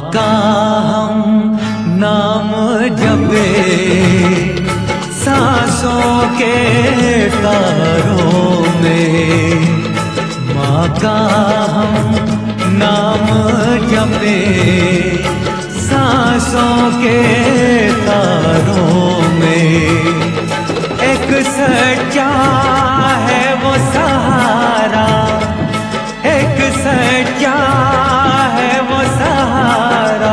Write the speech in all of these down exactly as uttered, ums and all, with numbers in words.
का हम नाम जपे सांसों के तारों में, माँ का हम नाम जपे सांसों के तारों में। एक सच्चा है वो सहारा, एक सच्चा है वो सहारा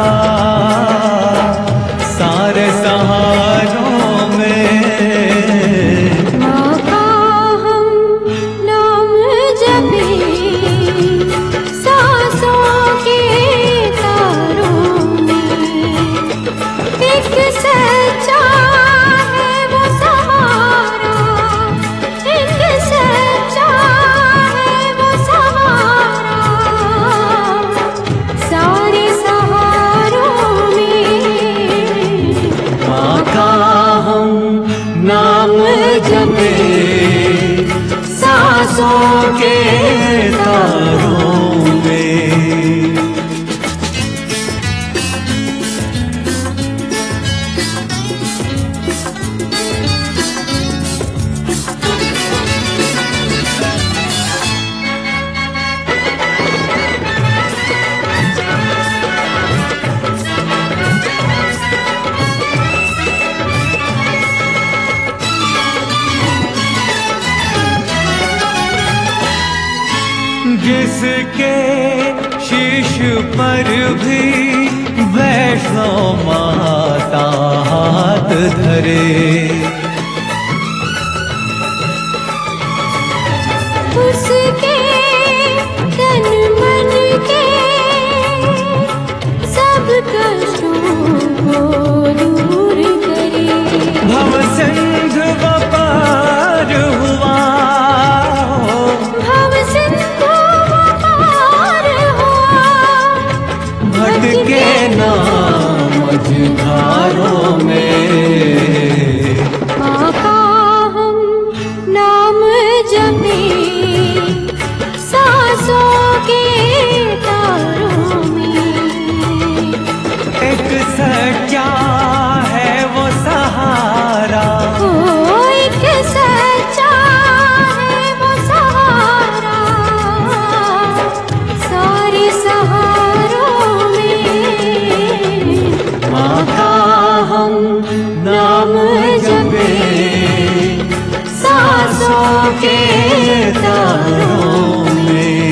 सारे सहारों में। माँ का हम नाम जपे सांसों के तारों में, एक सच्चा है वो सहारा, एक सच्चा है वो सहारा सारे सहारों में। माँ का हम नाम जपे सांसों के तारों में। जिसके शीश पर भी वैष्णो माता हाथ धरे, उसके तन मन के सब कष्टों को दूर करे। भव सिंधु पार हुआ, भव सिंधु पार हुआ, भटके नाम मझधारों में। माँ का हम नाम जपे सांसों के तारों में, एक सच्चा है वो सहारा, ओ एक सच्चा है वो सहारा सारे सहारों में। माँ का हम नाम जपे सांसों के तारों में।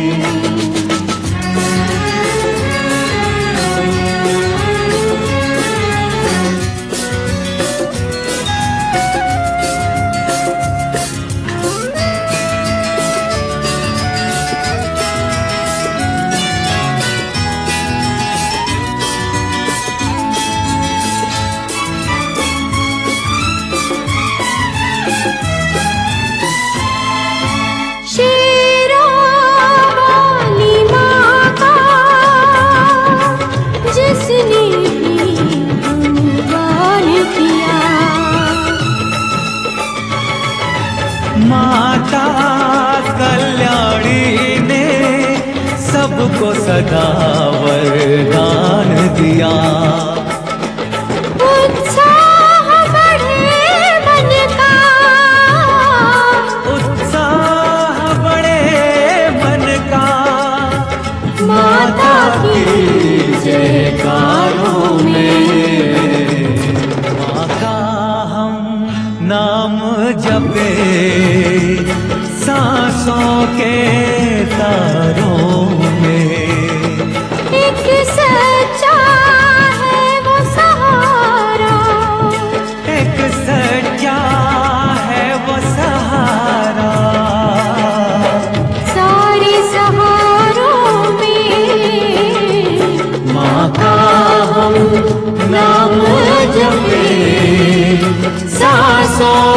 शेरा वाली माँ का जिसने भी गुणगान किया, माता कल्याणी ने सबको सदा वरदान दिया। उत्साह बढ़े मन का, उत्साह बढ़े मन का माता की जयकारों में। माँ का हम नाम जपे सांसों के तारों में, एक सच्चा है वो सहारा, एक सच्चा है वो सहारा सारे सहारों में। माँ का हम नाम जपे सांसों